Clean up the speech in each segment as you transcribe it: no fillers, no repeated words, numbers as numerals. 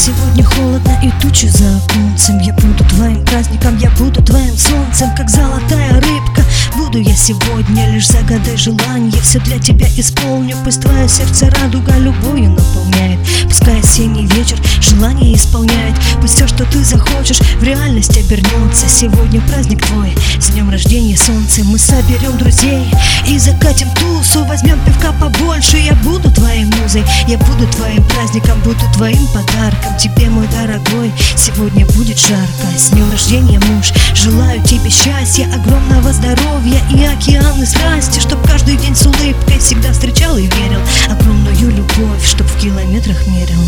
сегодня холодно и тучи за оконцем. Я буду твоим праздником, я буду твоим солнцем, как золотая рыбка. Буду я сегодня, лишь загадай желание, все для тебя исполню. Пусть твое сердце радуга любовью наполняет, пускай осенний вечер желание исполняет. Пусть все, что ты захочешь, в реальность обернется. Сегодня праздник твой, с днем рождения, солнце. Мы соберем друзей и закатим тусу, возьмем пивка побольше. Я буду твоей музой, я буду твоим праздником, буду твоим подарком тебе, мой дорогой. Сегодня будет жарко, с днем рождения, муж. Желаю тебе счастья, огромного здоровья и океаны страсти, чтоб каждый день с улыбкой всегда встречал и верил. Огромную любовь, чтоб в километрах мерил.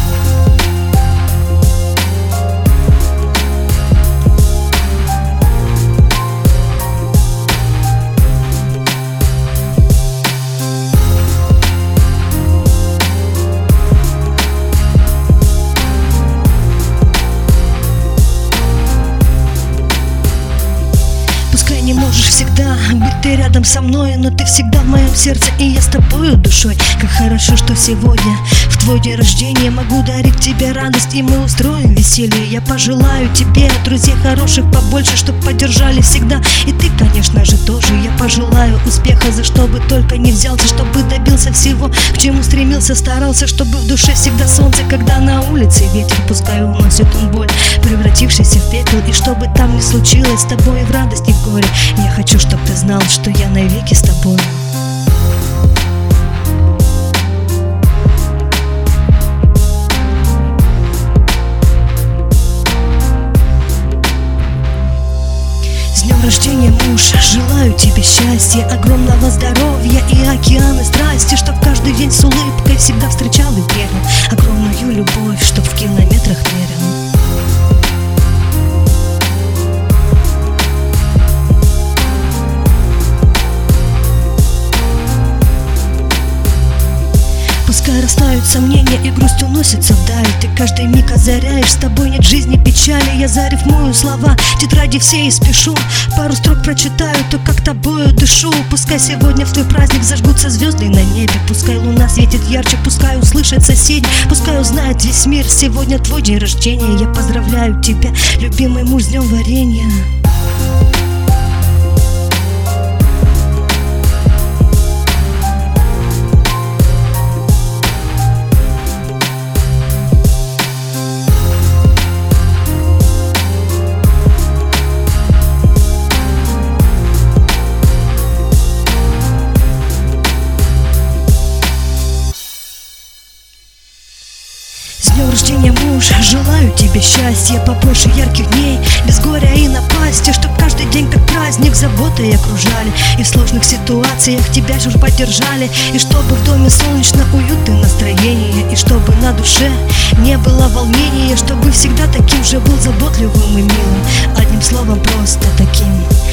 Не можешь всегда быть ты рядом со мной, но ты всегда в моем сердце, и я с тобою душой. Как хорошо, что сегодня в твой день рождения могу дарить тебе радость, и мы устроим веселье. Я пожелаю тебе друзей хороших побольше, чтоб поддержали всегда, и ты, конечно же, тоже. Я пожелаю успеха, за что бы только не взялся, чтобы добился всего, к чему стремился, старался, чтобы в душе всегда солнце, когда на улице ветер, пускай уносит он боль, превратившийся в пепел. И чтобы там не случилось с тобой и в радость, и в горе, я хочу, чтоб ты знал, что я навеки с тобой. С днем рождения, муж, желаю тебе счастья, огромного здоровья и океаны страсти, чтоб каждый день с улыбкой всегда встречал и верил. Огромную любовь, чтоб в километрах мерил. Пускай растают сомнения и грусть уносится вдаль, ты каждый миг озаряешь, с тобой нет жизни печали. Я зарифмую слова, тетради все испишу, пару строк прочитаю, то как тобою дышу. Пускай сегодня в твой праздник зажгутся звезды на небе, пускай луна светит ярче, пускай услышат соседи, пускай узнает весь мир, сегодня твой день рождения. Я поздравляю тебя, любимый муж, с днем варенья. С днем рождения, муж, желаю тебе счастья, побольше ярких дней, без горя и напасти, чтоб каждый день как праздник заботой окружали, и в сложных ситуациях тебя же поддержали, и чтобы в доме солнечно, уют и настроение, и чтобы на душе не было волнения, чтобы всегда таким же был заботливым и милым, одним словом, просто таким.